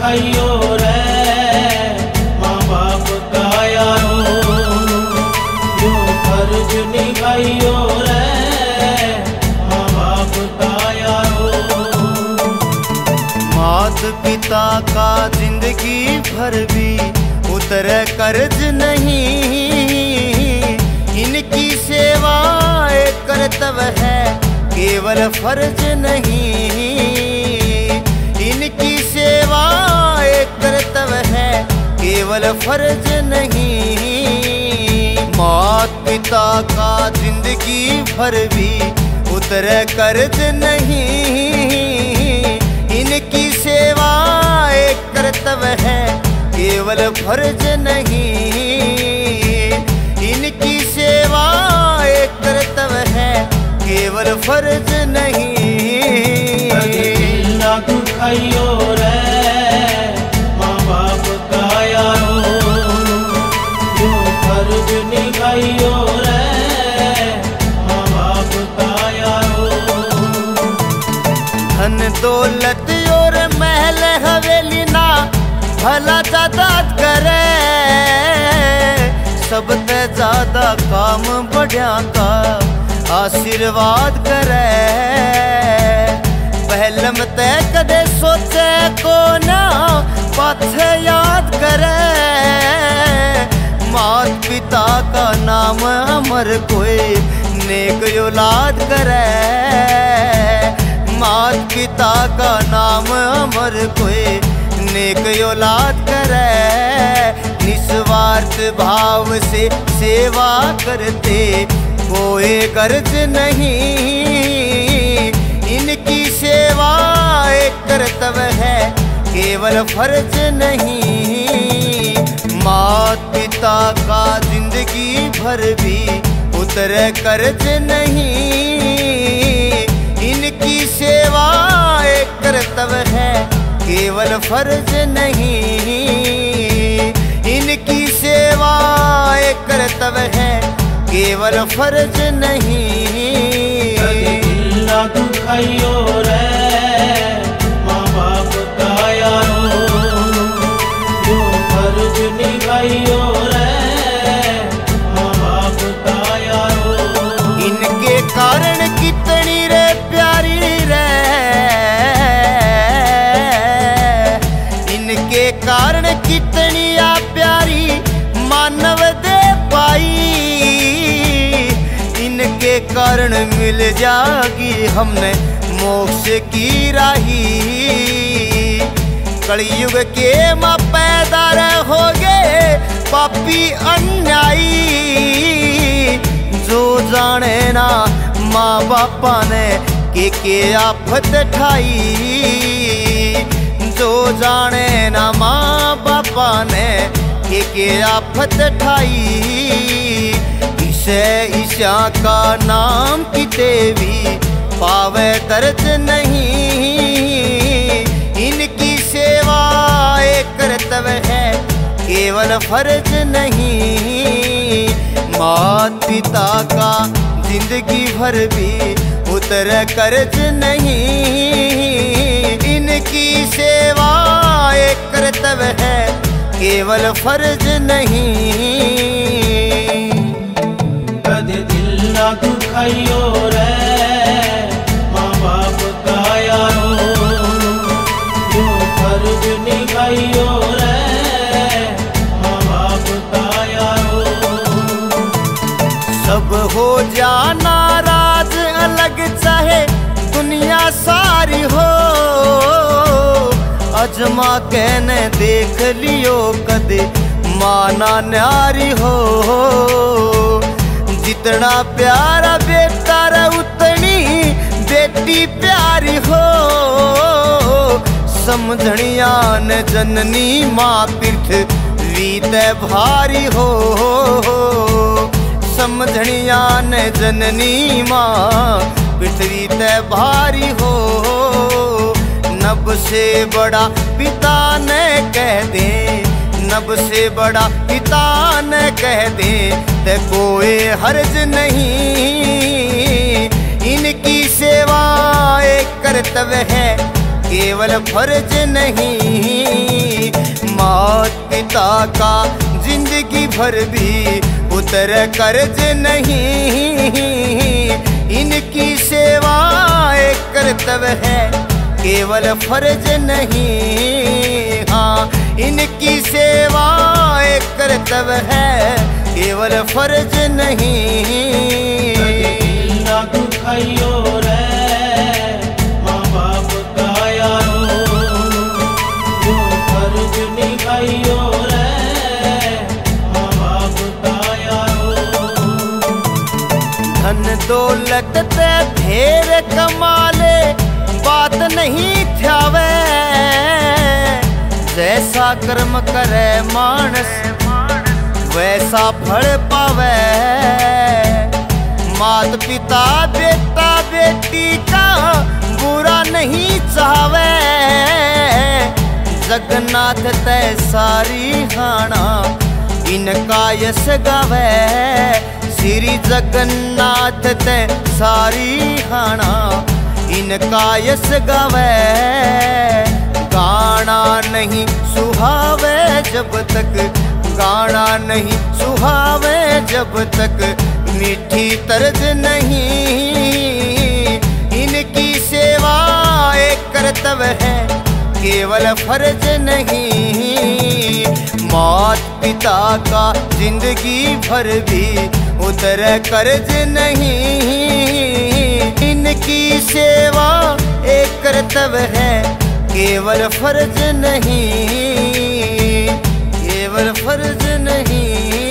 दुखाइयो रे माँ बाप का यारो, जो फर्ज निभाइयो रे माँ बाप का यारो। मात पिता का जिंदगी भर भी उतरे कर्ज नहीं, इनकी सेवा एक कर्तव्य है केवल फर्ज नहीं, इनकी सेवा एक कर्तव्य है केवल फर्ज नहीं। मात पिता का जिंदगी भर भी उतरे कर्ज नहीं, इनकी सेवा एक कर्तव्य है केवल फर्ज नहीं, इनकी सेवा एक कर्तव्य है केवल फर्ज नहीं। ना दुखाइयो रे माँ बाप का यारो, जो फर्ज निभाइयो रे माँ बाप का यारो। धन दौलत और महल हवेली ना भला ज्यादा करे, सबसे ज्यादा काम बढ़िया का आशीर्वाद करे। पहलम ते कदे सोचे को ना पाछे याद करे, मात पिता का नाम अमर कोई नेक औलाद करे, मात पिता का नाम अमर कोई नेक औलाद करे। निस्वार्थ भाव से सेवा करते कोई गर्ज नहीं, इनकी सेवा एक कर्तव्य है केवल फर्ज नहीं। मात पिता का जिंदगी भर भी उतरे कर्ज नहीं, इनकी सेवा एक कर्तव्य है केवल फर्ज नहीं, इनकी सेवा एक कर्तव्य है केवल फर्ज नहीं। ना दुखाइयो रे माँ बाप का यारो, जो फर्ज निभाइयो रे माँ बाप का यारो। इनके कारण कितनी रे प्यारी रे, इनके कारण कितनी आ प्यारी मानव दे पाई, इनके कारण मिल जागी हमने मोक्ष की राही। कलयुग के माँ पैदा हो गए पापी अन्यायी, जो जाने ना माँ बापा ने के आफत ठाई, जो जाने ना माँ बापा ने के आफत ठाई। इसे ईशा का नाम किते भी पावे दर्द नहीं, इनकी सेवा एक कर्तव्य है केवल फर्ज नहीं। मात पिता का जिंदगी भर भी उतर कर्ज नहीं, इनकी सेवा एक कर्तव्य है केवल फर्ज नहीं। कदे दिल ना दुखाइयो रे माँ बाप का यारो, जो फर्ज निभाइयो रे माँ बाप का यारो। सब हो जाना राज अलग चाहे दुनिया सारी हो, अजमा कहने देख लियो कदे माना न्यारी हो। जितना प्यारा बेटा रे उतनी बेटी प्यारी हो, समझनिया ने जननी माँ पृथ्वी ते भारी हो, समझनिया ने जननी माँ पृथ्वी ते भारी हो। नब से बड़ा पिता ने कह दे, नब से बड़ा पिता ने कह दे ते कोई हर्ज नहीं, इनकी सेवा एक कर्तव्य है केवल फर्ज नहीं। नहीं, मात पिता का जिंदगी भर भी उतर कर्ज नहीं। इनकी सेवा एक कर्तव्य है, केवल फर्ज नहीं। हाँ, इनकी सेवा एक कर्तव्य है, केवल फर्ज नहीं। ना दुखाइयो रे माँ बाप का यारो, जो फर्ज निभाइयो रे माँ बाप का यारो। धन दौलत ते ढेर कमाले बात नहीं ध्यावे, जैसा कर्म करे मानस वैसा फल पावे। मात पिता बेटा बेटी का बुरा नहीं चाहवे, जगन्नाथ तय सारी हाना इनका यश गावे। श्री जगन्नाथ तय सारी हाना इनका यश गावे। गाना नहीं सुहावे जब तक, गाना नहीं सुहावे जब तक मीठी तर्ज नहीं। इनकी सेवा एक कर्तव्य है, केवल फर्ज नहीं। मात पिता का जिंदगी भर भी उतर कर्ज नहीं। इनकी सेवा एक कर्तव्य है, केवल फर्ज नहीं, केवल फर्ज नहीं।